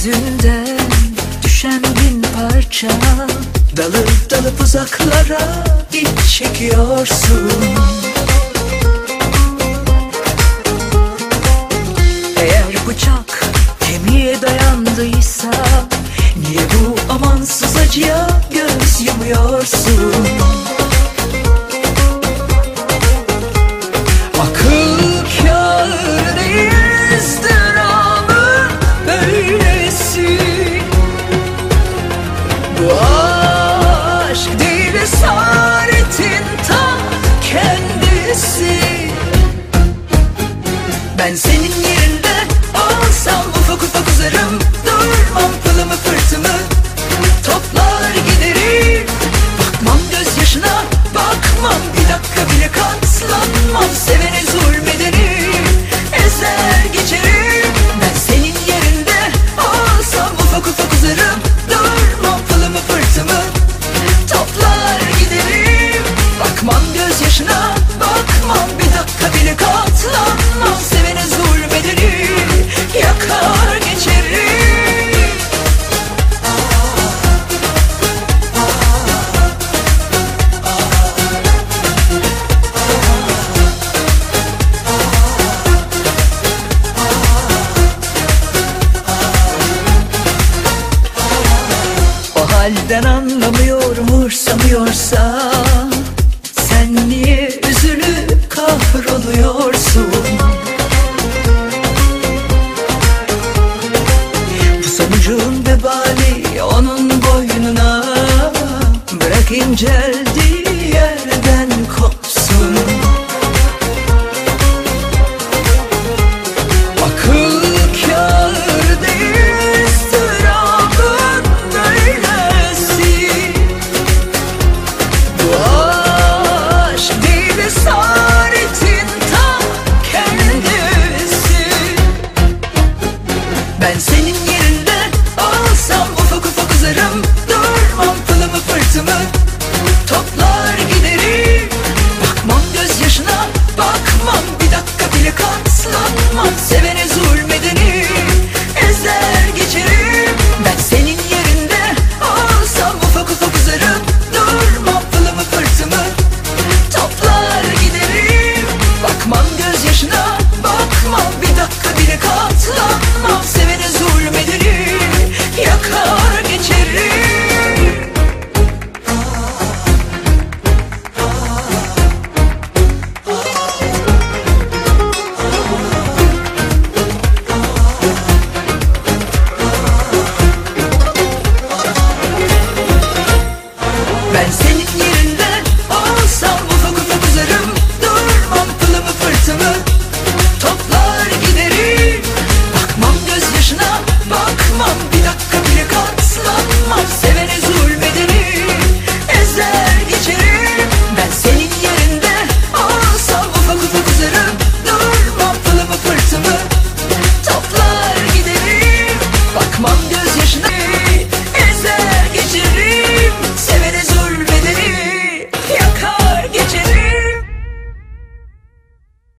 Yüzünden düşen bin parça, dalıp dalıp uzaklara ip çekiyorsun. Eğer bıçak kemiğe dayandıysa, niye bu amansız acıya göz yumuyorsun? Akıl kâr değil ızdırabın böylesi. Bu aşk değil esaretin ta kendisi. Ben senin yerinde olsam ufak ufak uzarım, durmam pılımı fırtımı toplar giderim. Bakmam gözyaşına, bakmam bir dakika bile katlanmam. Sevene zulmederim, ezer geçerim. Ben senin yerinde olsam ufak ufak uzarım, durmam pılımı fırtımı toplar giderim. Bakmam gözyaşına, bakmam bir dakika bile katlanmam. Sevene zulmederim, yakar geçerim. O halden anlamıyor, umursamıyorsa, sen niye üzülüp kahroluyorsun? Bu sonucun vebali onun boynuna, bırak incel